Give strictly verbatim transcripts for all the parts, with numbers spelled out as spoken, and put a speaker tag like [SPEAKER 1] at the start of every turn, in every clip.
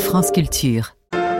[SPEAKER 1] France Culture.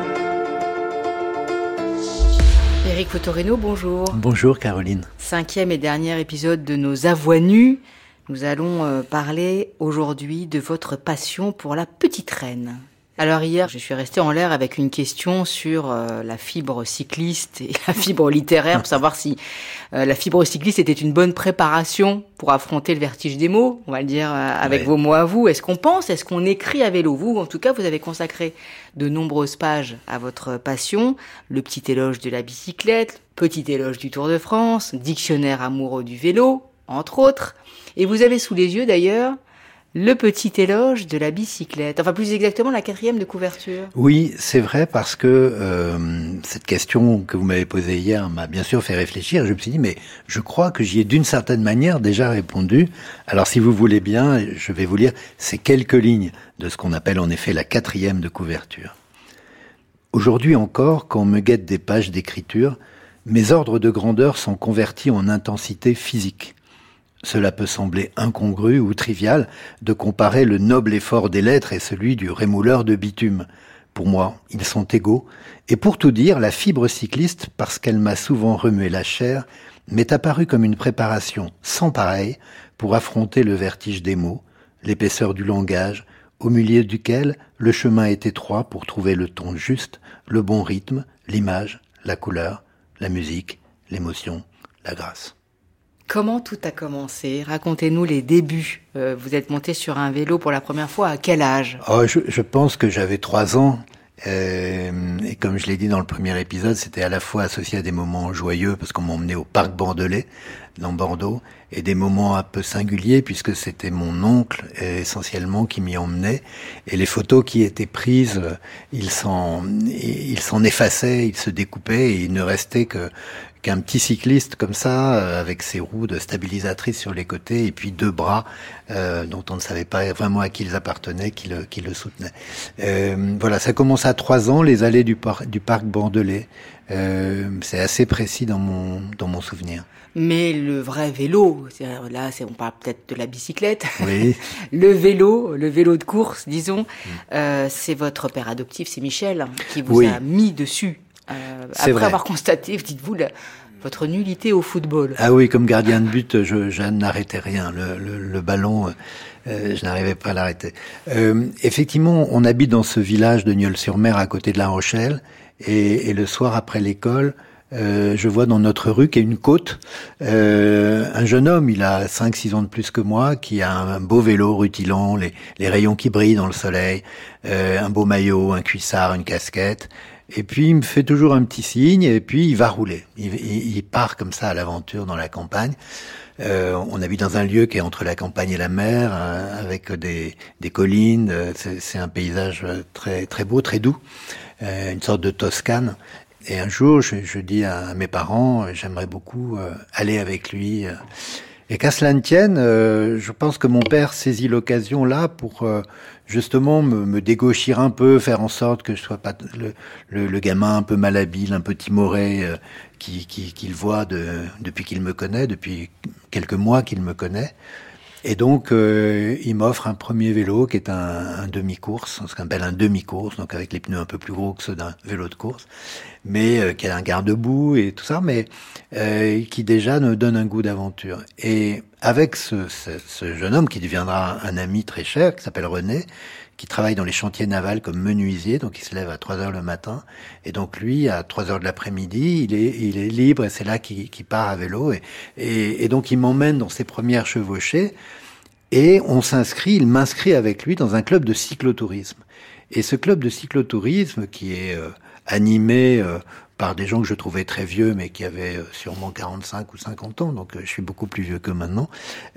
[SPEAKER 2] Éric Fotorino, bonjour.
[SPEAKER 3] Bonjour Caroline.
[SPEAKER 2] Cinquième et dernier épisode de nos A Voix nues. Nous allons euh, parler aujourd'hui de votre passion pour la petite reine. Alors hier, je suis restée en l'air avec une question sur euh, la fibre cycliste et la fibre littéraire, pour savoir si euh, la fibre cycliste était une bonne préparation pour affronter le vertige des mots, on va le dire euh, avec ouais. vos mots à vous. Est-ce qu'on pense, est-ce qu'on écrit à vélo? Vous, en tout cas, vous avez consacré de nombreuses pages à votre passion. Le petit éloge de la bicyclette, petit éloge du Tour de France, dictionnaire amoureux du vélo, entre autres. Et vous avez sous les yeux d'ailleurs le petit éloge de la bicyclette, enfin plus exactement la quatrième de couverture.
[SPEAKER 3] Oui, c'est vrai parce que euh, cette question que vous m'avez posée hier m'a bien sûr fait réfléchir. Je me suis dit, mais je crois que j'y ai d'une certaine manière déjà répondu. Alors si vous voulez bien, je vais vous lire ces quelques lignes de ce qu'on appelle en effet la quatrième de couverture. Aujourd'hui encore, quand on me guette des pages d'écriture, mes ordres de grandeur sont convertis en intensité physique. Cela peut sembler incongru ou trivial de comparer le noble effort des lettres et celui du rémouleur de bitume. Pour moi, ils sont égaux. Et pour tout dire, la fibre cycliste, parce qu'elle m'a souvent remué la chair, m'est apparue comme une préparation sans pareille pour affronter le vertige des mots, l'épaisseur du langage, au milieu duquel le chemin est étroit pour trouver le ton juste, le bon rythme, l'image, la couleur, la musique, l'émotion, la grâce.
[SPEAKER 2] Comment tout a commencé? Racontez-nous les débuts. Euh, vous êtes monté sur un vélo pour la première fois à quel âge?
[SPEAKER 3] Oh, je, je pense que j'avais trois ans. Euh, et comme je l'ai dit dans le premier épisode, c'était à la fois associé à des moments joyeux parce qu'on m'emmenait au parc bordelais, dans Bordeaux, et des moments un peu singuliers puisque c'était mon oncle essentiellement qui m'y emmenait. Et les photos qui étaient prises, ils s'en, ils s'en effaçaient, ils se découpaient et il ne restait que qu'un petit cycliste comme ça, euh, avec ses roues de stabilisatrices sur les côtés et puis deux bras euh, dont on ne savait pas vraiment à qui ils appartenaient, qui le, qui le soutenaient. Euh, voilà, ça commence à trois ans, les allées du, par, du parc bordelais. Euh, c'est assez précis dans mon, dans mon souvenir.
[SPEAKER 2] Mais le vrai vélo, là c'est, on parle peut-être de la bicyclette,
[SPEAKER 3] oui.
[SPEAKER 2] le vélo, le vélo de course, disons, mmh. euh, c'est votre père adoptif, c'est Michel, qui vous
[SPEAKER 3] oui.
[SPEAKER 2] a mis dessus. Euh, après
[SPEAKER 3] vrai.
[SPEAKER 2] avoir constaté, dites-vous, la, votre nullité au football.
[SPEAKER 3] Ah oui, comme gardien de but, je, je n'arrêtais rien. Le, le, le ballon, euh, je n'arrivais pas à l'arrêter. Euh, effectivement, on habite dans ce village de Nieul-sur-Mer à côté de La Rochelle. Et, et le soir, après l'école, euh, je vois dans notre rue, qui est une côte, euh, un jeune homme, il a cinq six ans de plus que moi, qui a un beau vélo rutilant, les, les rayons qui brillent dans le soleil, euh, un beau maillot, un cuissard, une casquette. Et puis, il me fait toujours un petit signe, et puis il va rouler. Il, il, il part comme ça à l'aventure dans la campagne. Euh, on habite dans un lieu qui est entre la campagne et la mer, euh, avec des, des collines. C'est, c'est un paysage très, très beau, très doux, euh, une sorte de Toscane. Et un jour, je, je dis à mes parents, j'aimerais beaucoup euh, aller avec lui. Et qu'à cela ne tienne, euh, je pense que mon père saisit l'occasion là pour euh, justement me, me dégauchir un peu, faire en sorte que je sois pas le, le, le gamin un peu malhabile, un peu timoré, euh, qui, qui, qu'il voit de, depuis qu'il me connaît, depuis quelques mois qu'il me connaît. Et donc, euh, il m'offre un premier vélo qui est un, un demi-course, ce qu'on appelle un demi-course, donc avec les pneus un peu plus gros que ceux d'un vélo de course, mais euh, qui a un garde-boue et tout ça, mais euh, qui déjà nous donne un goût d'aventure. Et avec ce, ce, ce jeune homme qui deviendra un ami très cher, qui s'appelle René, qui travaille dans les chantiers navals comme menuisier, donc il se lève à trois heures le matin, et donc lui, à trois heures de l'après-midi, il est, il est libre, et c'est là qu'il, qu'il part à vélo, et, et, et donc il m'emmène dans ses premières chevauchées, et on s'inscrit, il m'inscrit avec lui dans un club de cyclotourisme. Et ce club de cyclotourisme, qui est euh, animé euh, par des gens que je trouvais très vieux, mais qui avaient euh, sûrement quarante-cinq ou cinquante ans, donc euh, je suis beaucoup plus vieux que maintenant,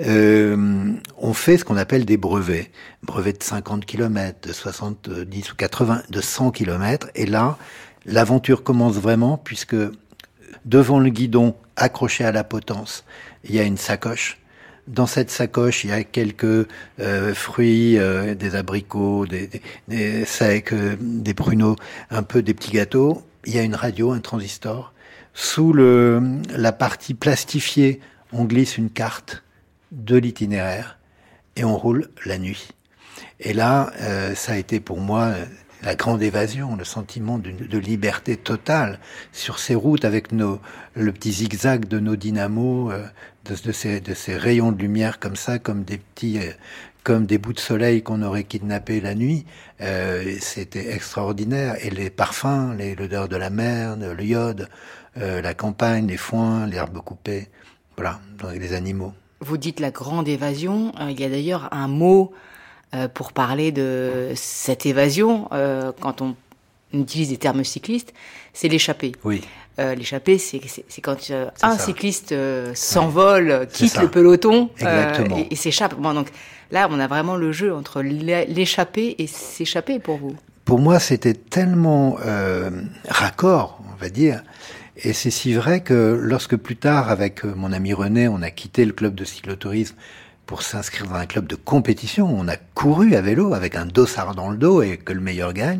[SPEAKER 3] euh, on fait ce qu'on appelle des brevets. Brevets de cinquante kilomètres, de soixante-dix ou quatre-vingts, de cent kilomètres. Et là, l'aventure commence vraiment, puisque devant le guidon, accroché à la potence, il y a une sacoche. Dans cette sacoche, il y a quelques euh, fruits, euh, des abricots, des, des, des secs, euh, des pruneaux, un peu des petits gâteaux. Il y a une radio, un transistor. Sous le, la partie plastifiée, on glisse une carte de l'itinéraire et on roule la nuit. Et là, euh, ça a été pour moi la grande évasion, le sentiment de, de liberté totale sur ces routes avec nos, le petit zigzag de nos dynamos, euh, de, de, ces, de ces rayons de lumière comme ça, comme des petits, euh, comme des bouts de soleil qu'on aurait kidnappés la nuit. Euh, c'était extraordinaire. Et les parfums, les, l'odeur de la mer, le iode, euh, la campagne, les foins, l'herbe coupée, voilà, avec les animaux.
[SPEAKER 2] Vous dites la grande évasion. Euh, il y a d'ailleurs un mot euh, pour parler de cette évasion, euh, quand on utilise des termes cyclistes, c'est l'échappée.
[SPEAKER 3] Oui.
[SPEAKER 2] Euh, l'échappée, c'est, c'est, c'est quand euh,
[SPEAKER 3] c'est
[SPEAKER 2] un
[SPEAKER 3] ça.
[SPEAKER 2] cycliste euh, s'envole,
[SPEAKER 3] ouais.
[SPEAKER 2] quitte le peloton
[SPEAKER 3] euh,
[SPEAKER 2] et, et s'échappe. Bon, donc là, on a vraiment le jeu entre l'échappée et s'échapper pour vous.
[SPEAKER 3] Pour moi, c'était tellement euh, raccord, on va dire. Et c'est si vrai que lorsque plus tard, avec mon ami René, on a quitté le club de cyclotourisme pour s'inscrire dans un club de compétition, on a couru à vélo avec un dossard dans le dos et que le meilleur gagne.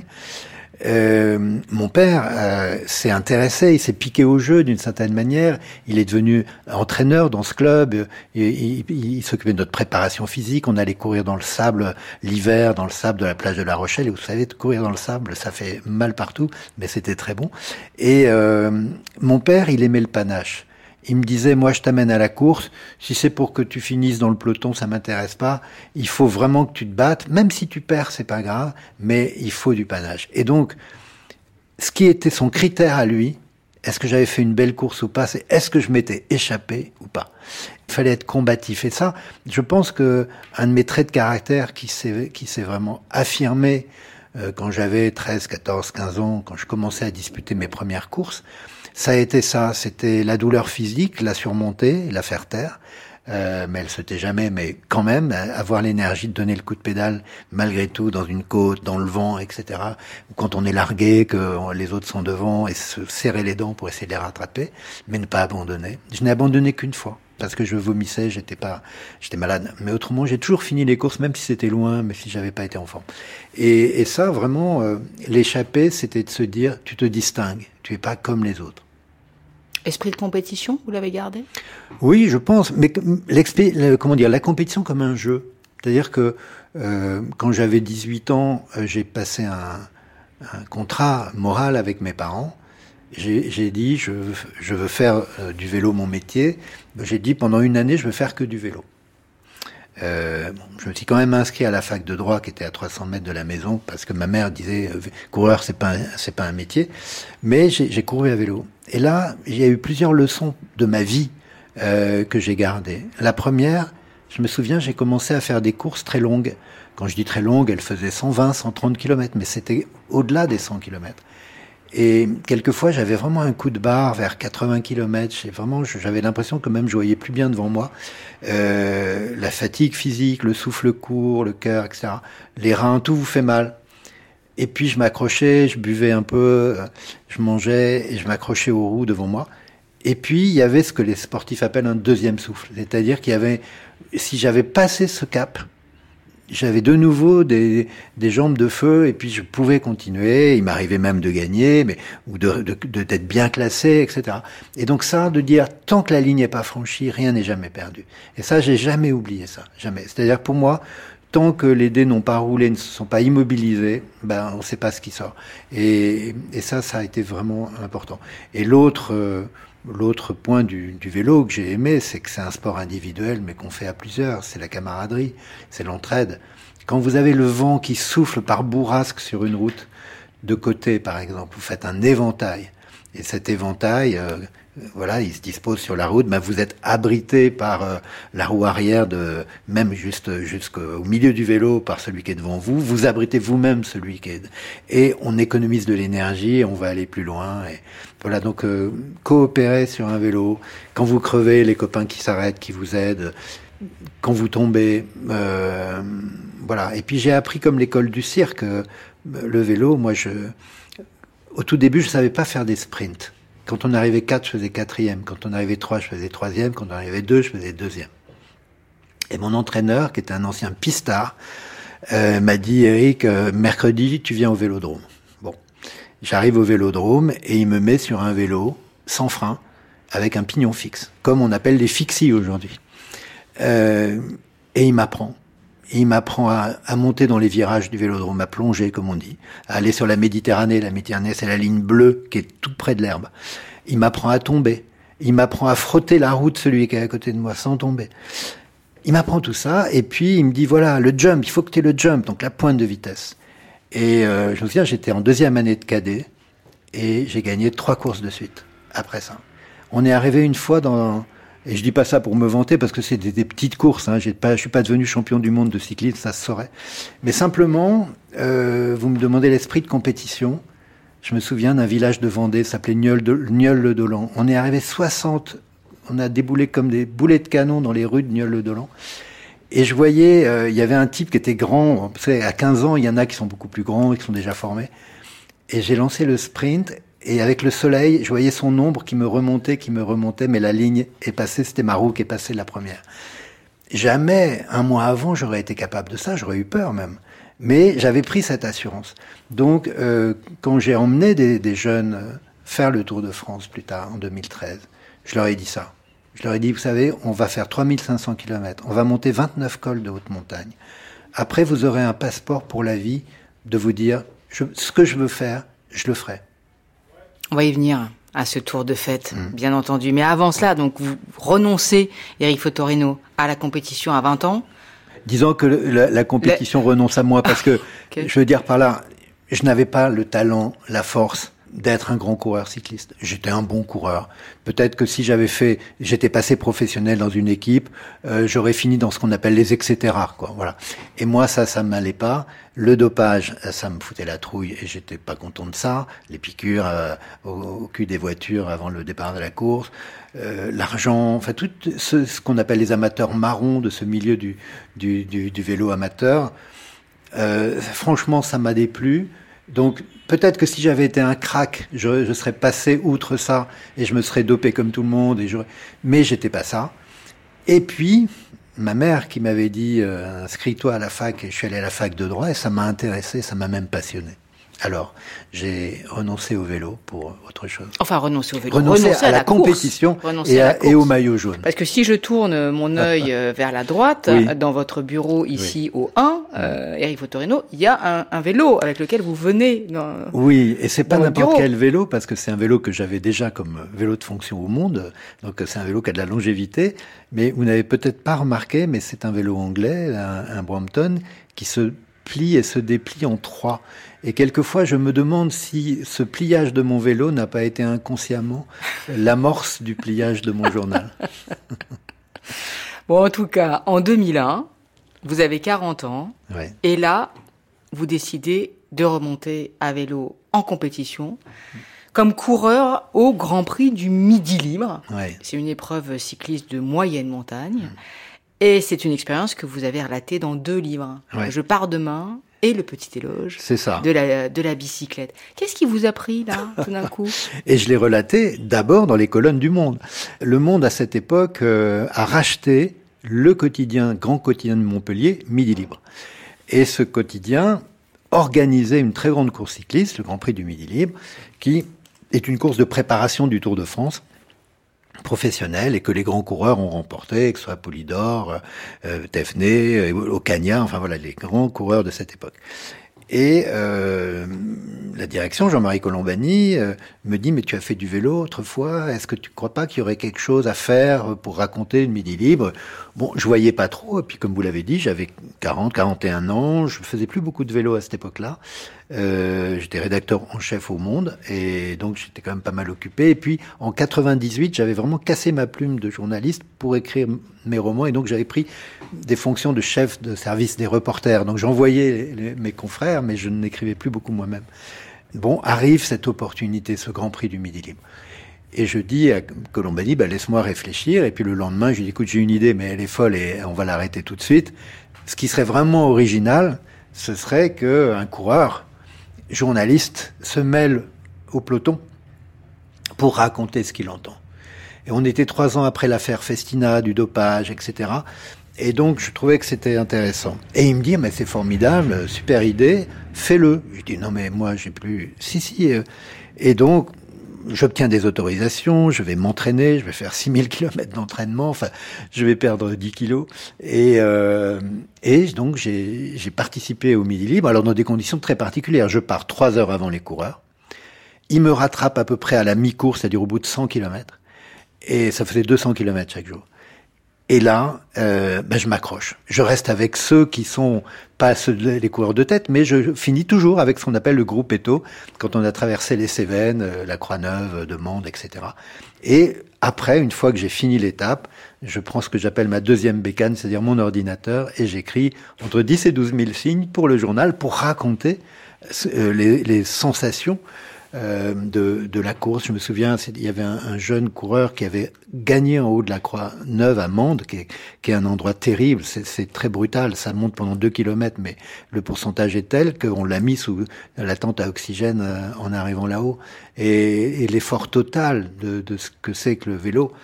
[SPEAKER 3] Euh, mon père euh, s'est intéressé, il s'est piqué au jeu d'une certaine manière. Il est devenu entraîneur dans ce club. Il, il, il s'occupait de notre préparation physique. On allait courir dans le sable l'hiver, dans le sable de la plage de La Rochelle. Et vous savez, courir dans le sable, ça fait mal partout, mais c'était très bon. Et euh, mon père, il aimait le panache. Il me disait, moi, je t'amène à la course. Si c'est pour que tu finisses dans le peloton, ça m'intéresse pas. Il faut vraiment que tu te battes. Même si tu perds, c'est pas grave, mais il faut du panache. Et donc, ce qui était son critère à lui, est-ce que j'avais fait une belle course ou pas, c'est est-ce que je m'étais échappé ou pas. Il fallait être combatif. Et ça, je pense que un de mes traits de caractère qui s'est, qui s'est vraiment affirmé euh, quand j'avais treize, quatorze, quinze ans, quand je commençais à disputer mes premières courses, ça a été ça, c'était la douleur physique, la surmonter, la faire taire, euh, mais elle se tait jamais, mais quand même, avoir l'énergie de donner le coup de pédale, malgré tout, dans une côte, dans le vent, et cetera. Ou quand on est largué, que les autres sont devant, et se serrer les dents pour essayer de les rattraper, mais ne pas abandonner. Je n'ai abandonné qu'une fois, parce que je vomissais, j'étais pas, j'étais malade. Mais autrement, j'ai toujours fini les courses, même si c'était loin, mais si j'avais pas été enfant. Et, et ça, vraiment, euh, l'échapper, c'était de se dire, tu te distingues, tu es pas comme les autres.
[SPEAKER 2] Esprit de compétition, vous l'avez gardé ?
[SPEAKER 3] Oui, je pense, mais l'expé- comment dire, la compétition comme un jeu. C'est-à-dire que euh, quand j'avais dix-huit ans, euh, j'ai passé un, un contrat moral avec mes parents. J'ai, j'ai dit, je, je veux faire euh, du vélo mon métier. J'ai dit, pendant une année, je veux faire que du vélo. Euh, bon, je me suis quand même inscrit à la fac de droit qui était à trois cents mètres de la maison parce que ma mère disait euh, coureur c'est pas un, c'est pas un métier, mais j'ai, j'ai couru à vélo. Et là, il y a eu plusieurs leçons de ma vie euh, que j'ai gardées. La première, je me souviens, j'ai commencé à faire des courses très longues. Quand je dis très longues, elles faisaient cent vingt, cent trente kilomètres, mais c'était au-delà des cent kilomètres. Et quelquefois, j'avais vraiment un coup de barre vers quatre-vingts kilomètres. Et vraiment, j'avais l'impression que même je voyais plus bien devant moi. Euh, la fatigue physique, le souffle court, le cœur, et cetera. Les reins, tout vous fait mal. Et puis, je m'accrochais, je buvais un peu, je mangeais et je m'accrochais aux roues devant moi. Et puis, il y avait ce que les sportifs appellent un deuxième souffle. C'est-à-dire qu'il y avait, si j'avais passé ce cap, j'avais de nouveau des, des jambes de feu et puis je pouvais continuer. Il m'arrivait même de gagner, mais ou de, de, de d'être bien classé, et cetera. Et donc ça, de dire tant que la ligne n'est pas franchie, rien n'est jamais perdu. Et ça, j'ai jamais oublié ça, jamais. C'est-à-dire pour moi, tant que les dés n'ont pas roulé, ne se sont pas immobilisés, ben on ne sait pas ce qui sort. Et, et ça, ça a été vraiment important. Et l'autre. Euh, L'autre point du, du vélo que j'ai aimé, c'est que c'est un sport individuel, mais qu'on fait à plusieurs. C'est la camaraderie, c'est l'entraide. Quand vous avez le vent qui souffle par bourrasque sur une route, de côté par exemple, vous faites un éventail. Et cet éventail, euh, voilà, il se dispose sur la route. Ben vous êtes abrité par euh, la roue arrière, de même juste jusqu'au milieu du vélo, par celui qui est devant vous. Vous abritez vous-même celui qui est. Et on économise de l'énergie, et on va aller plus loin. Et voilà, donc euh, coopérer sur un vélo. Quand vous crevez, les copains qui s'arrêtent, qui vous aident. Quand vous tombez, euh, voilà. Et puis j'ai appris comme l'école du cirque, euh, le vélo. Moi, je, au tout début, je savais pas faire des sprints. Quand on arrivait quatre, je faisais quatrième. Quand on arrivait trois, je faisais troisième. Quand on arrivait deux, je faisais deuxième. Et mon entraîneur, qui était un ancien pistard, euh, m'a dit, Eric, euh, mercredi, tu viens au vélodrome. Bon. J'arrive au vélodrome et il me met sur un vélo, sans frein, avec un pignon fixe, comme on appelle les fixies aujourd'hui. Euh, et il m'apprend. Il m'apprend à, à monter dans les virages du vélodrome, à plonger, comme on dit, à aller sur la Méditerranée. La Méditerranée, c'est la ligne bleue qui est tout près de l'herbe. Il m'apprend à tomber. Il m'apprend à frotter la roue de celui qui est à côté de moi sans tomber. Il m'apprend tout ça, et puis il me dit, voilà, le jump, il faut que tu aies le jump, donc la pointe de vitesse. Et euh, je me souviens, j'étais en deuxième année de cadet, et j'ai gagné trois courses de suite, après ça. On est arrivé une fois dans... Et je dis pas ça pour me vanter, parce que c'est des, des petites courses, hein. J'ai pas, je suis pas devenu champion du monde de cyclisme, ça se saurait. Mais simplement, euh, vous me demandez l'esprit de compétition. Je me souviens d'un village de Vendée, ça s'appelait Nieul-le-Dolan. On est arrivé soixante, on a déboulé comme des boulets de canon dans les rues de Nieul-le-Dolan. Et je voyais, euh, il y avait un type qui était grand. Vous savez, à quinze ans, il y en a qui sont beaucoup plus grands et qui sont déjà formés. Et j'ai lancé le sprint. Et avec le soleil, je voyais son ombre qui me remontait, qui me remontait, mais la ligne est passée, c'était ma roue qui est passée la première. Jamais, un mois avant, j'aurais été capable de ça, j'aurais eu peur même. Mais j'avais pris cette assurance. Donc, euh, quand j'ai emmené des, des jeunes faire le Tour de France plus tard, en deux mille treize, je leur ai dit ça. Je leur ai dit, vous savez, on va faire trois mille cinq cents kilomètres, on va monter vingt-neuf cols de haute montagne. Après, vous aurez un passeport pour la vie de vous dire, je, ce que je veux faire, je le ferai.
[SPEAKER 2] On va y venir à ce tour de fête, mmh. bien entendu. Mais avant cela, donc vous renoncez, Eric Fotorino, à la compétition à vingt ans.
[SPEAKER 3] Disons que le, la, la compétition le... renonce à moi, parce que, okay. je veux dire par là, je n'avais pas le talent, la force d'être un grand coureur cycliste. J'étais un bon coureur. Peut-être que si j'avais fait, j'étais passé professionnel dans une équipe, euh, j'aurais fini dans ce qu'on appelle les et cetera, quoi. Voilà. Et moi, ça, ça m'allait pas. Le dopage, ça me foutait la trouille et j'étais pas content de ça. Les piqûres euh, au, au cul des voitures avant le départ de la course, euh, l'argent, enfin tout ce, ce qu'on appelle les amateurs marrons de ce milieu du, du, du, du vélo amateur. Euh, franchement, ça m'a déplu. Donc, peut-être que si j'avais été un crack, je, je serais passé outre ça et je me serais dopé comme tout le monde. Et j'aurais... Mais j'étais pas ça. Et puis, ma mère qui m'avait dit euh, « inscris-toi à la fac », et je suis allé à la fac de droit et ça m'a intéressé, ça m'a même passionné. Alors, j'ai renoncé au vélo pour autre chose.
[SPEAKER 2] Enfin, renoncer au vélo.
[SPEAKER 3] Renoncer, renoncer à, à la, la compétition et, à, à et au maillot jaune.
[SPEAKER 2] Parce que si je tourne mon œil vers la droite, oui. dans votre bureau ici oui. au un, euh, Eric Fotorino, il y a un, un vélo avec lequel vous venez dans
[SPEAKER 3] Oui, et c'est pas n'importe quel vélo, parce que c'est un vélo que j'avais déjà comme vélo de fonction au monde. Donc, c'est un vélo qui a de la longévité. Mais vous n'avez peut-être pas remarqué, mais c'est un vélo anglais, un, un Brompton, qui se plie et se déplie en trois. Et quelquefois, je me demande si ce pliage de mon vélo n'a pas été inconsciemment l'amorce du pliage de mon journal.
[SPEAKER 2] Bon, en tout cas, en deux mille un, vous avez quarante ans.
[SPEAKER 3] Ouais.
[SPEAKER 2] Et là, vous décidez de remonter à vélo en compétition comme coureur au Grand Prix du Midi Libre.
[SPEAKER 3] Ouais.
[SPEAKER 2] C'est une épreuve cycliste de moyenne montagne. Mmh. Et c'est une expérience que vous avez relatée dans deux livres.
[SPEAKER 3] Ouais.
[SPEAKER 2] Je pars demain et le petit éloge
[SPEAKER 3] c'est ça.
[SPEAKER 2] De, la, de la bicyclette. Qu'est-ce qui vous a pris, là, tout d'un coup ?
[SPEAKER 3] Et je l'ai relaté d'abord dans les colonnes du Monde. Le Monde, à cette époque, euh, a racheté le quotidien, grand quotidien de Montpellier, Midi Libre. Et ce quotidien organisait une très grande course cycliste, le Grand Prix du Midi Libre, qui est une course de préparation du Tour de France professionnel et que les grands coureurs ont remporté, que ce soit Polydor, euh, Thévenet, euh, Ocaña, enfin voilà, les grands coureurs de cette époque. Et euh, la direction, Jean-Marie Colombani, euh, me dit « Mais tu as fait du vélo autrefois, est-ce que tu ne crois pas qu'il y aurait quelque chose à faire pour raconter une Midi Libre ?» Bon, je voyais pas trop, et puis comme vous l'avez dit, j'avais quarante, quarante et un ans, je faisais plus beaucoup de vélo à cette époque-là. Euh, j'étais rédacteur en chef au Monde, et donc j'étais quand même pas mal occupé. Et puis, en quatre-vingt-dix-huit, j'avais vraiment cassé ma plume de journaliste pour écrire mes romans, et donc j'avais pris des fonctions de chef de service des reporters. Donc j'envoyais les, les, mes confrères, mais je n'écrivais plus beaucoup moi-même. Bon, arrive cette opportunité, ce Grand Prix du Midi Libre. Et je dis à Colombani, bah, laisse-moi réfléchir. Et puis le lendemain, je lui dis, écoute, j'ai une idée, mais elle est folle et on va l'arrêter tout de suite. Ce qui serait vraiment original, ce serait qu'un coureur, journaliste, se mêle au peloton pour raconter ce qu'il entend. Et on était trois ans après l'affaire Festina, du dopage, et cetera. Et donc, je trouvais que c'était intéressant. Et il me dit, mais c'est formidable, super idée, fais-le. Je dis, non, mais moi, j'ai plus... Si, si. Et donc, j'obtiens des autorisations, je vais m'entraîner, je vais faire six mille kilomètres d'entraînement, enfin, je vais perdre dix kilos. Et, euh, et donc, j'ai, j'ai participé au Midi Libre, alors dans des conditions très particulières. Je pars trois heures avant les coureurs. Ils me rattrapent à peu près à la mi-course, c'est-à-dire au bout de cent kilomètres. Et ça faisait deux cents kilomètres chaque jour. Et là, euh, ben je m'accroche. Je reste avec ceux qui sont pas ceux, les coureurs de tête, mais je finis toujours avec ce qu'on appelle le groupe Eto, quand on a traversé les Cévennes, la Croix-Neuve, de Mende, et cetera. Et après, une fois que j'ai fini l'étape, je prends ce que j'appelle ma deuxième bécane, c'est-à-dire mon ordinateur, et j'écris entre dix et douze mille signes pour le journal, pour raconter euh, les, les sensations Euh, de, de la course. Je me souviens, il y avait un, un jeune coureur qui avait gagné en haut de la Croix-Neuve à Mende, qui est, qui est un endroit terrible. C'est, c'est très brutal. Ça monte pendant deux kilomètres, mais le pourcentage est tel qu'on l'a mis sous la tente à oxygène euh, en arrivant là-haut. Et, et l'effort total de, de ce que c'est que le vélo,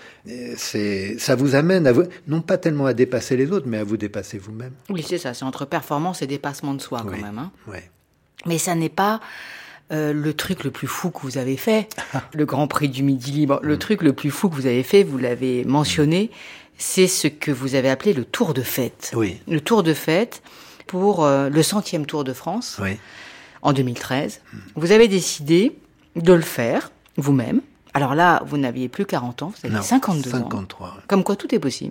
[SPEAKER 3] c'est, ça vous amène à vous, non pas tellement à dépasser les autres, mais à vous dépasser vous-même.
[SPEAKER 2] Oui, c'est ça. C'est entre performance et dépassement de soi, quand
[SPEAKER 3] oui.
[SPEAKER 2] même. Hein.
[SPEAKER 3] Ouais.
[SPEAKER 2] Mais ça n'est pas Euh, le truc le plus fou que vous avez fait, le Grand Prix du Midi Libre, le mmh. truc le plus fou que vous avez fait, vous l'avez mentionné, c'est ce que vous avez appelé le Tour de Fête.
[SPEAKER 3] Oui.
[SPEAKER 2] Le Tour de Fête pour euh, le centième Tour de France,
[SPEAKER 3] oui.
[SPEAKER 2] en deux mille treize. Mmh. Vous avez décidé de le faire vous-même. Alors là, vous n'aviez plus quarante ans, vous avez
[SPEAKER 3] non,
[SPEAKER 2] cinquante-deux
[SPEAKER 3] cinquante-trois,
[SPEAKER 2] ans.
[SPEAKER 3] Ouais.
[SPEAKER 2] Comme quoi tout est possible.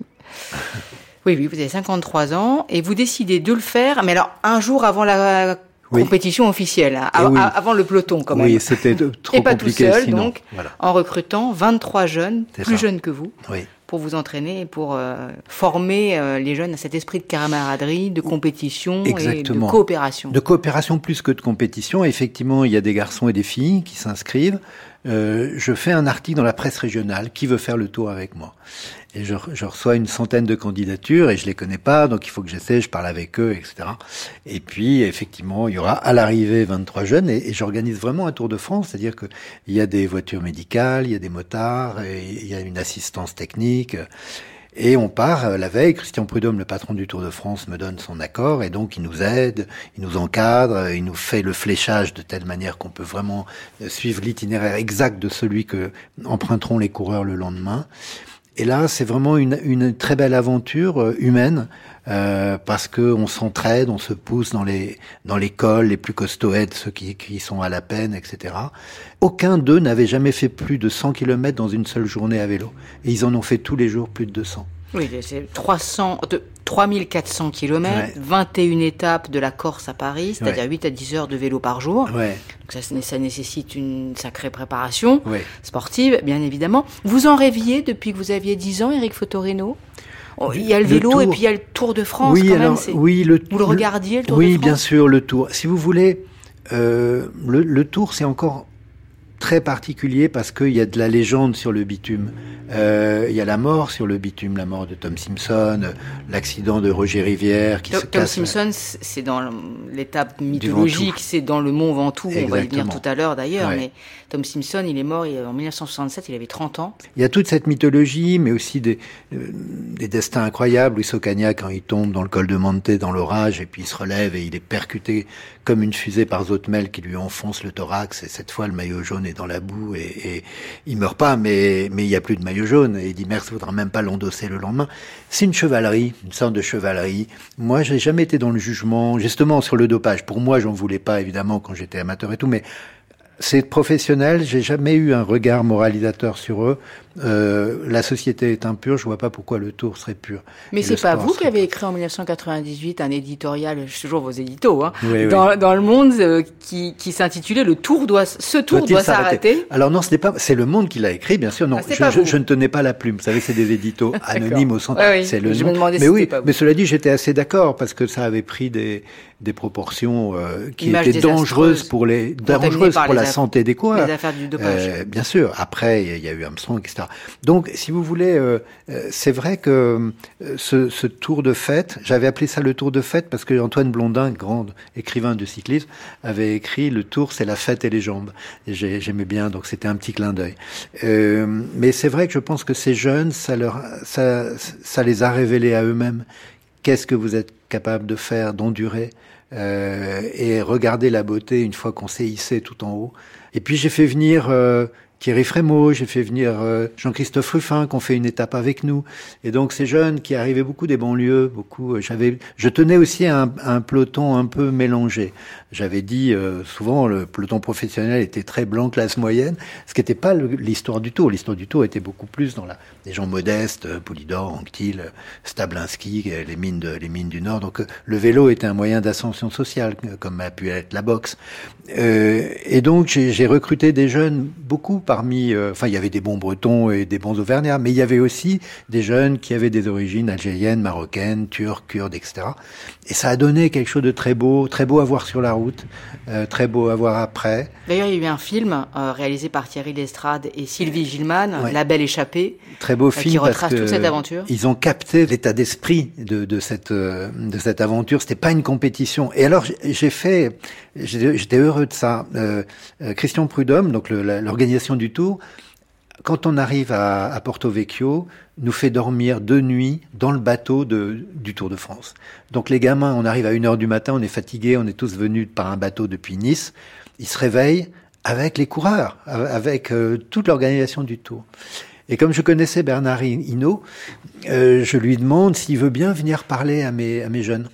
[SPEAKER 2] oui, oui, vous avez cinquante-trois ans et vous décidez de le faire, mais alors un jour avant la Oui. compétition officielle, hein, av-
[SPEAKER 3] oui.
[SPEAKER 2] avant le peloton quand même.
[SPEAKER 3] Oui, c'était trop
[SPEAKER 2] Et pas
[SPEAKER 3] compliqué
[SPEAKER 2] tout seul,
[SPEAKER 3] sinon.
[SPEAKER 2] donc,
[SPEAKER 3] voilà.
[SPEAKER 2] en recrutant vingt-trois jeunes,
[SPEAKER 3] C'est
[SPEAKER 2] plus
[SPEAKER 3] ça.
[SPEAKER 2] jeunes que vous,
[SPEAKER 3] oui.
[SPEAKER 2] pour vous entraîner et pour euh, former euh, les jeunes à cet esprit de camaraderie, de compétition
[SPEAKER 3] Exactement.
[SPEAKER 2] et de coopération.
[SPEAKER 3] De coopération plus que de compétition. Effectivement, il y a des garçons et des filles qui s'inscrivent. Euh, je fais un article dans la presse régionale. Qui veut faire le tour avec moi ? Et je, je reçois une centaine de candidatures et je les connais pas, donc il faut que j'essaie, je parle avec eux, et cetera. Et puis, effectivement, il y aura à l'arrivée vingt-trois jeunes et, et j'organise vraiment un Tour de France, c'est-à-dire que il y a des voitures médicales, il y a des motards, et il y a une assistance technique. Et on part la veille. Christian Prudhomme, le patron du Tour de France, me donne son accord et donc il nous aide, il nous encadre, il nous fait le fléchage de telle manière qu'on peut vraiment suivre l'itinéraire exact de celui que emprunteront les coureurs le lendemain. Et là, c'est vraiment une, une très belle aventure humaine euh, parce que on s'entraide, on se pousse dans les dans les cols les plus costauds, ceux qui, qui sont à la peine, et cetera. Aucun d'eux n'avait jamais fait plus de cent kilomètres dans une seule journée à vélo, et ils en ont fait tous les jours plus de deux cents.
[SPEAKER 2] Oui, c'est trois cents, de, trois mille quatre cents kilomètres, ouais. vingt et une étapes de la Corse à Paris, c'est-à-dire ouais. huit à dix heures de vélo par jour.
[SPEAKER 3] Ouais.
[SPEAKER 2] Donc ça, ça nécessite une sacrée préparation
[SPEAKER 3] ouais.
[SPEAKER 2] sportive, bien évidemment. Vous en rêviez depuis que vous aviez dix ans, Éric Fotorino ? Il y a le vélo
[SPEAKER 3] le
[SPEAKER 2] et puis il y a le Tour de France
[SPEAKER 3] oui,
[SPEAKER 2] quand
[SPEAKER 3] alors,
[SPEAKER 2] même. C'est...
[SPEAKER 3] Oui, le,
[SPEAKER 2] vous le regardiez, le Tour
[SPEAKER 3] oui,
[SPEAKER 2] de France ?
[SPEAKER 3] Oui, bien sûr, le Tour. Si vous voulez, euh, le, le Tour, c'est encore très particulier parce qu'il y a de la légende sur le bitume. Euh, il y a la mort sur le bitume, la mort de Tom Simpson, l'accident de Roger Rivière qui
[SPEAKER 2] Tom,
[SPEAKER 3] se
[SPEAKER 2] Tom
[SPEAKER 3] casse.
[SPEAKER 2] Simpson, c'est dans l'étape mythologique, c'est dans le Mont Ventoux, Exactement. On va y venir tout à l'heure d'ailleurs, ouais. mais Tom Simpson, il est mort en dix-neuf cent soixante-sept, il avait trente ans.
[SPEAKER 3] Il y a toute cette mythologie, mais aussi des, euh, des destins incroyables. Luis Ocaña, quand il tombe dans le col de Monte, dans l'orage, et puis il se relève et il est percuté comme une fusée par Zotmel qui lui enfonce le thorax, et cette fois le maillot jaune est dans la boue, et, et il meurt pas, mais, mais il y a plus de maillot jaune, et Eddy Merckx ne voudra même pas l'endosser le lendemain. C'est une chevalerie, une sorte de chevalerie. Moi, j'ai jamais été dans le jugement, justement sur le dopage. Pour moi, j'en voulais pas, évidemment, quand j'étais amateur et tout, mais c'est professionnel, j'ai jamais eu un regard moralisateur sur eux. Euh, la société est impure, je vois pas pourquoi le Tour serait pur.
[SPEAKER 2] Mais c'est pas vous qui avez écrit en dix-neuf cent quatre-vingt-dix-huit un éditorial, je suis toujours vos éditos, hein,
[SPEAKER 3] oui,
[SPEAKER 2] dans,
[SPEAKER 3] oui.
[SPEAKER 2] dans Le Monde, euh, qui, qui s'intitulait Le Tour doit, ce Tour doit s'arrêter. s'arrêter.
[SPEAKER 3] Alors non, ce n'est pas, c'est Le Monde qui l'a écrit, bien sûr. Non,
[SPEAKER 2] ah,
[SPEAKER 3] je, je, je ne tenais pas la plume. Vous savez, c'est des éditos anonymes au centre.
[SPEAKER 2] Oui, oui.
[SPEAKER 3] C'est le
[SPEAKER 2] je
[SPEAKER 3] nom.
[SPEAKER 2] me demandais
[SPEAKER 3] mais
[SPEAKER 2] si
[SPEAKER 3] oui,
[SPEAKER 2] c'était pas vous.
[SPEAKER 3] Mais cela dit, j'étais assez d'accord parce que ça avait pris des, des proportions euh, qui
[SPEAKER 2] Image
[SPEAKER 3] étaient dangereuses pour les, dangereuses pour la
[SPEAKER 2] aff-
[SPEAKER 3] santé des coureurs.
[SPEAKER 2] Les affaires du dopage.
[SPEAKER 3] Euh, bien sûr. Après, il y a eu Armstrong, et cetera. Donc, si vous voulez, euh, c'est vrai que euh, ce, ce tour de fête, j'avais appelé ça le tour de fête parce que Antoine Blondin, grand écrivain de cyclisme, avait écrit le tour, c'est la fête et les jambes. Et j'ai, j'aimais bien, donc c'était un petit clin d'œil. Euh, mais c'est vrai que je pense que ces jeunes, ça leur, ça, ça les a révélés à eux-mêmes. Qu'est-ce que vous êtes capable de faire, d'endurer, euh, et regarder la beauté une fois qu'on s'est hissé tout en haut. Et puis j'ai fait venir euh, Thierry Frémaux, j'ai fait venir euh, Jean-Christophe Ruffin, qui ont fait une étape avec nous. Et donc ces jeunes qui arrivaient beaucoup des banlieues, beaucoup. Euh, j'avais, je tenais aussi à un, à un peloton un peu mélangé. J'avais dit euh, souvent le peloton professionnel était très blanc, classe moyenne, ce qui n'était pas le, l'histoire du Tour. L'histoire du Tour était beaucoup plus dans la des gens modestes, euh, Poulidor, Anquetil, euh, Stablinski, euh, les mines de, les mines du Nord. Donc euh, le vélo était un moyen d'ascension sociale, euh, comme a pu être la boxe. Euh, et donc j'ai, j'ai recruté des jeunes beaucoup. Parmi, euh, enfin, il y avait des bons Bretons et des bons Auvergnats, mais il y avait aussi des jeunes qui avaient des origines algériennes, marocaines, turques, kurdes, et cetera. Et ça a donné quelque chose de très beau, très beau à voir sur la route, euh, très beau à voir après.
[SPEAKER 2] D'ailleurs, il y a eu un film euh, réalisé par Thierry Lestrade et Sylvie Gilman, ouais. La Belle Échappée,
[SPEAKER 3] très beau film,
[SPEAKER 2] qui retrace
[SPEAKER 3] parce que
[SPEAKER 2] toute cette aventure.
[SPEAKER 3] Ils ont capté l'état d'esprit de, de cette euh, de cette aventure. C'était pas une compétition. Et alors j'ai fait, j'étais heureux de ça. Euh, euh, Christian Prudhomme, donc le, la, l'organisation du Tour, quand on arrive à, à Porto Vecchio, nous fait dormir deux nuits dans le bateau de, du Tour de France. Donc les gamins, on arrive à une heure du matin, on est fatigués, on est tous venus par un bateau depuis Nice. Ils se réveillent avec les coureurs, avec euh, toute l'organisation du Tour. Et comme je connaissais Bernard Hinault, euh, je lui demande s'il veut bien venir parler à mes, à mes jeunes.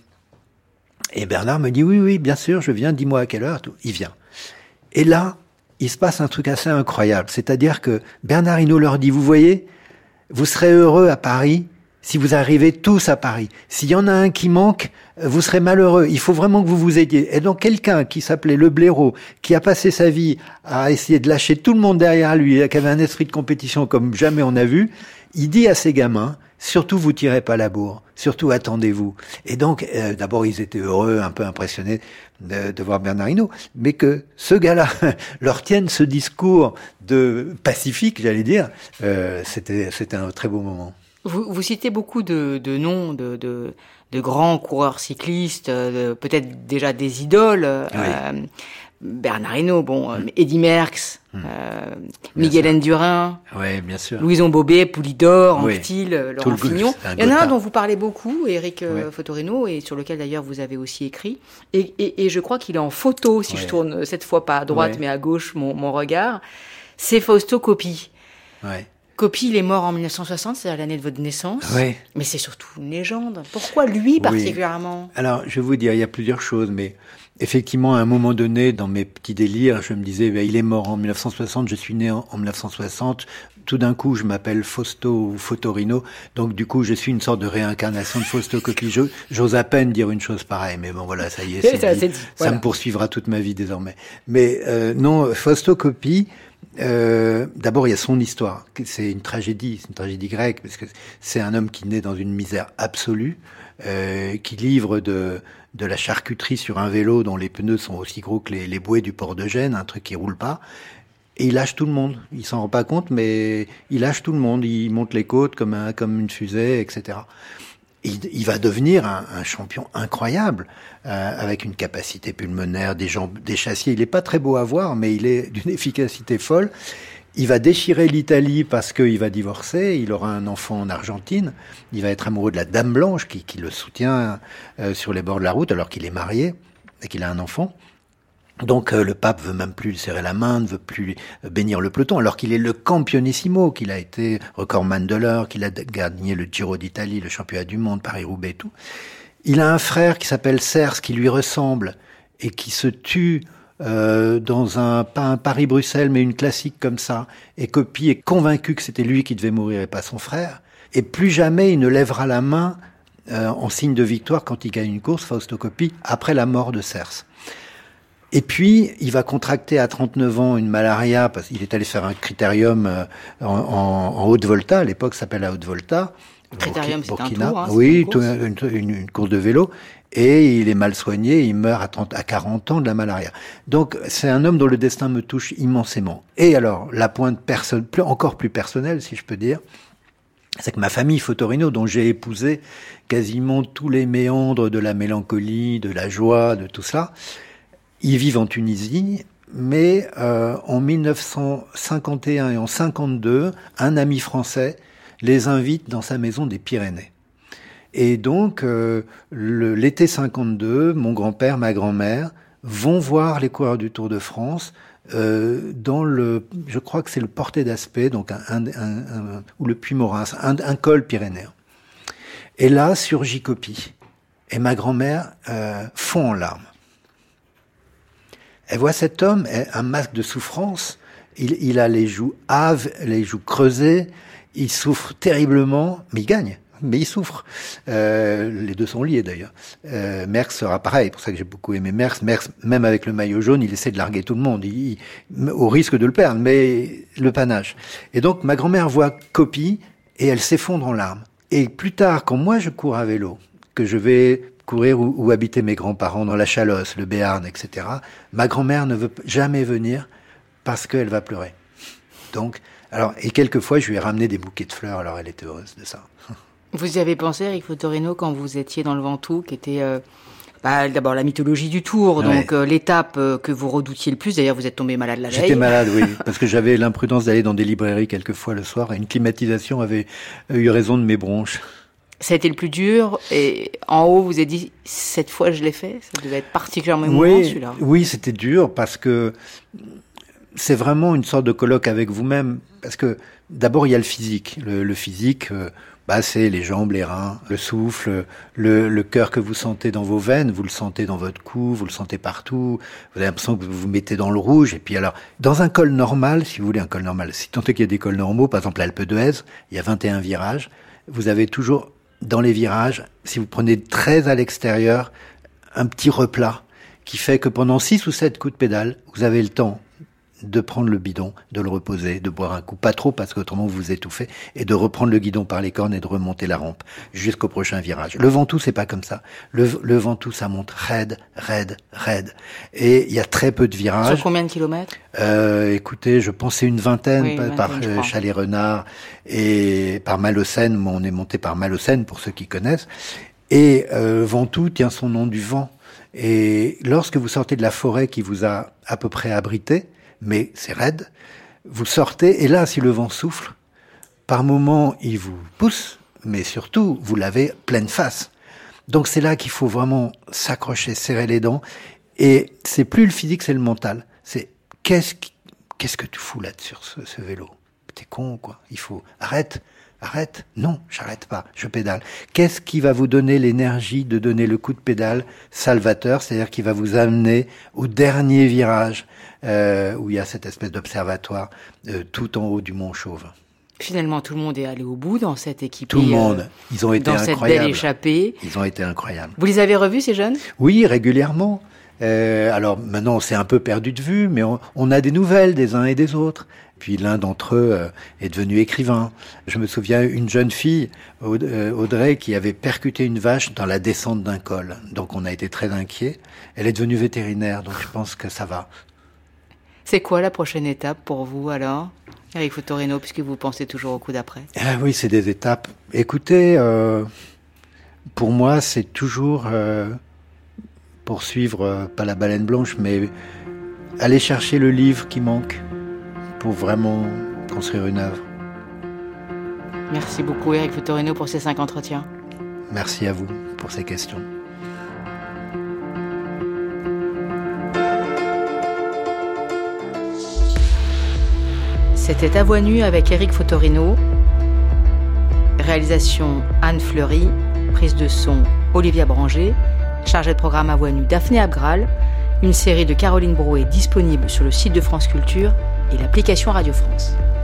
[SPEAKER 3] Et Bernard me dit oui, oui, bien sûr, je viens, dis-moi à quelle heure. Tout. Il vient. Et là, il se passe un truc assez incroyable. C'est-à-dire que Bernard Hinault leur dit, vous voyez, vous serez heureux à Paris si vous arrivez tous à Paris. S'il y en a un qui manque, vous serez malheureux. Il faut vraiment que vous vous aidiez. Et donc quelqu'un qui s'appelait Le Blaireau, qui a passé sa vie à essayer de lâcher tout le monde derrière lui, qui avait un esprit de compétition comme jamais on a vu, il dit à ses gamins, surtout vous tirez pas la bourre, surtout attendez-vous. Et donc, euh, d'abord ils étaient heureux, un peu impressionnés de, de voir Bernard Hinault, mais que ce gars-là leur tienne ce discours de pacifique, j'allais dire, euh, c'était c'était un très beau moment.
[SPEAKER 2] Vous, vous citez beaucoup de, de noms de, de, de grands coureurs cyclistes, de, peut-être déjà des idoles. Oui. Euh, Bernard Hinault, bon, mmh. Eddy Merckx, mmh. euh, Miguel Indurain,
[SPEAKER 3] ouais, bien sûr.
[SPEAKER 2] Louison Bobet, Poulidor,
[SPEAKER 3] oui.
[SPEAKER 2] Anquetil, Laurent Fignon. Il y en a un dont vous parlez beaucoup, Éric ouais. Fotorino, et sur lequel d'ailleurs vous avez aussi écrit. Et, et, et je crois qu'il est en photo, si ouais. je tourne cette fois pas à droite ouais. mais à gauche mon, mon regard. C'est Fausto Coppi.
[SPEAKER 3] Ouais.
[SPEAKER 2] Coppi, il est mort en mille neuf cent soixante, c'est-à-dire l'année de votre naissance.
[SPEAKER 3] Oui.
[SPEAKER 2] Mais c'est surtout une légende. Pourquoi lui particulièrement ?
[SPEAKER 3] Oui. Alors, je vais vous dire, il y a plusieurs choses, mais effectivement, à un moment donné, dans mes petits délires, je me disais, ben, il est mort en mille neuf cent soixante, je suis né en, en mille neuf cent soixante. Tout d'un coup, je m'appelle Fausto ou Fotorino, donc du coup, je suis une sorte de réincarnation de Fausto Coppi. Je, j'ose à peine dire une chose pareille, mais bon, voilà, ça y est, c'est, c'est, dit. C'est dit. Voilà. Ça me poursuivra toute ma vie désormais. Mais euh, non, Fausto Coppi. Euh, d'abord, il y a son histoire. C'est une tragédie, c'est une tragédie grecque, parce que c'est un homme qui naît dans une misère absolue, euh, qui livre de, de la charcuterie sur un vélo dont les pneus sont aussi gros que les, les bouées du port de Gênes, un truc qui roule pas. Et il lâche tout le monde. Il s'en rend pas compte, mais il lâche tout le monde. Il monte les côtes comme un, comme une fusée, et cetera. Il, il va devenir un, un champion incroyable, euh, avec une capacité pulmonaire, des jambes, des châssiers. Il est pas très beau à voir, mais il est d'une efficacité folle. Il va déchirer l'Italie parce qu'il va divorcer. Il aura un enfant en Argentine. Il va être amoureux de la Dame Blanche qui, qui le soutient euh, sur les bords de la route alors qu'il est marié et qu'il a un enfant. Donc euh, le pape veut même plus lui serrer la main, ne veut plus euh, bénir le peloton, alors qu'il est le campionissimo, qu'il a été recordman de l'heure, qu'il a gagné le Giro d'Italie, le championnat du monde, Paris-Roubaix et tout. Il a un frère qui s'appelle Serse, qui lui ressemble, et qui se tue euh, dans un, pas un Paris-Bruxelles, mais une classique comme ça. Et Coppi est convaincu que c'était lui qui devait mourir et pas son frère. Et plus jamais il ne lèvera la main euh, en signe de victoire quand il gagne une course, Fausto Coppi, après la mort de Serse. Et puis, il va contracter à trente-neuf ans une malaria, parce qu'il est allé faire un critérium en, en, en Haute-Volta, à l'époque ça s'appelle la Haute-Volta.
[SPEAKER 2] Critérium, c'est un tour, hein,
[SPEAKER 3] oui,
[SPEAKER 2] une course.
[SPEAKER 3] Une, une, une course de vélo. Et il est mal soigné, il meurt à, trente, à quarante ans de la malaria. Donc, c'est un homme dont le destin me touche immensément. Et alors, la pointe perso- plus, encore plus personnelle, si je peux dire, c'est que ma famille Fotorino, dont j'ai épousé quasiment tous les méandres de la mélancolie, de la joie, de tout ça, ils vivent en Tunisie, mais euh, en mille neuf cent cinquante et un et en cinquante-deux, un ami français les invite dans sa maison des Pyrénées. Et donc, euh, le, l'été cinquante-deux, mon grand-père, ma grand-mère vont voir les coureurs du Tour de France euh, dans le, je crois que c'est le Portet d'Aspet, donc un, un, un, un, ou le Puy-Morins, un, un col pyrénéen. Et là surgit Coppi. Et ma grand-mère euh, fond en larmes. Elle voit cet homme, un masque de souffrance. Il, il a les joues hâves, les joues creusées. Il souffre terriblement, mais il gagne. Mais il souffre. Euh, les deux sont liés d'ailleurs. Euh, Merckx sera pareil, pour ça que j'ai beaucoup aimé Merckx. Merckx, même avec le maillot jaune, il essaie de larguer tout le monde, il, il, au risque de le perdre, mais le panache. Et donc ma grand-mère voit Coppi et elle s'effondre en larmes. Et plus tard, quand moi je cours à vélo, que je vais courir où, où habitaient mes grands-parents, dans la Chalosse, le Béarn, et cetera, ma grand-mère ne veut jamais venir parce qu'elle va pleurer. Donc, alors, et quelquefois, je lui ai ramené des bouquets de fleurs, alors elle était heureuse de ça.
[SPEAKER 2] Vous y avez pensé, Éric Fotorino, quand vous étiez dans le Ventoux, qui était euh, bah, d'abord la mythologie du Tour, ouais. donc euh, l'étape euh, que vous redoutiez le plus. D'ailleurs, vous êtes tombé malade la veille.
[SPEAKER 3] J'étais malade, oui, parce que j'avais l'imprudence d'aller dans des librairies quelquefois le soir, et une climatisation avait eu raison de mes bronches. Ça
[SPEAKER 2] a été le plus dur, et en haut, vous avez dit, cette fois, je l'ai fait. Ça devait être particulièrement émouvant,
[SPEAKER 3] oui,
[SPEAKER 2] celui-là.
[SPEAKER 3] Oui, c'était dur, parce que c'est vraiment une sorte de colloque avec vous-même, parce que d'abord, il y a le physique. Le, le physique, euh, bah, c'est les jambes, les reins, le souffle, le, le cœur que vous sentez dans vos veines, vous le sentez dans votre cou, vous le sentez partout, vous avez l'impression que vous vous mettez dans le rouge. Et puis alors, dans un col normal, si vous voulez un col normal, si tant est qu'il y a des cols normaux, par exemple l'Alpe d'Huez, il y a vingt et un virages, vous avez toujours, dans les virages, si vous prenez très à l'extérieur, un petit replat qui fait que pendant six ou sept coups de pédale, vous avez le temps de prendre le bidon, de le reposer, de boire un coup, pas trop parce qu'autrement vous vous étouffez, et de reprendre le guidon par les cornes et de remonter la rampe jusqu'au prochain virage. Le Ventoux, c'est pas comme ça. Le, le Ventoux, ça monte raide, raide, raide. Et il y a très peu de virages.
[SPEAKER 2] Sur combien de kilomètres?
[SPEAKER 3] euh, Écoutez, je pensais une vingtaine,
[SPEAKER 2] oui,
[SPEAKER 3] par,
[SPEAKER 2] vingtaine,
[SPEAKER 3] par Chalet-Renard et par Malocène. On est monté par Malocène, pour ceux qui connaissent. Et euh, Ventoux tient son nom du vent. Et lorsque vous sortez de la forêt qui vous a à peu près abrité, mais c'est raide, vous sortez, et là, si le vent souffle, par moments, il vous pousse, mais surtout, vous l'avez pleine face. Donc c'est là qu'il faut vraiment s'accrocher, serrer les dents, et c'est plus le physique, c'est le mental. C'est qu'est-ce, qu'est-ce que tu fous là sur ce, ce vélo? T'es con, quoi. Il faut, arrête, arrête. Non, j'arrête pas, je pédale. Qu'est-ce qui va vous donner l'énergie de donner le coup de pédale salvateur, c'est-à-dire qui va vous amener au dernier virage, Euh, où il y a cette espèce d'observatoire euh, tout en haut du Mont Chauve.
[SPEAKER 2] Finalement, tout le monde est allé au bout dans cette équipe.
[SPEAKER 3] Tout le monde. Ils ont été
[SPEAKER 2] dans
[SPEAKER 3] incroyables.
[SPEAKER 2] Dans cette belle échappée.
[SPEAKER 3] Ils ont été incroyables.
[SPEAKER 2] Vous les avez revus, ces jeunes?
[SPEAKER 3] Oui, régulièrement. Euh, alors maintenant, c'est un peu perdu de vue, mais on, on a des nouvelles des uns et des autres. Puis l'un d'entre eux euh, est devenu écrivain. Je me souviens une jeune fille, Audrey, qui avait percuté une vache dans la descente d'un col. Donc on a été très inquiets. Elle est devenue vétérinaire, donc je pense que ça va.
[SPEAKER 2] C'est quoi la prochaine étape pour vous alors, Éric Fotorino, puisque vous pensez toujours au coup d'après?
[SPEAKER 3] Ah oui, c'est des étapes. Écoutez, euh, pour moi, c'est toujours euh, poursuivre, euh, pas la baleine blanche, mais aller chercher le livre qui manque pour vraiment construire une œuvre.
[SPEAKER 2] Merci beaucoup, Éric Fotorino, pour ces cinq entretiens.
[SPEAKER 3] Merci à vous pour ces questions.
[SPEAKER 2] C'était À Voix nue avec Éric Fotorino. Réalisation Anne Fleury. Prise de son Olivia Branger. Chargée de programme À Voix nue Daphné Abgral. Une série de Caroline Brouet disponible sur le site de France Culture et l'application Radio France.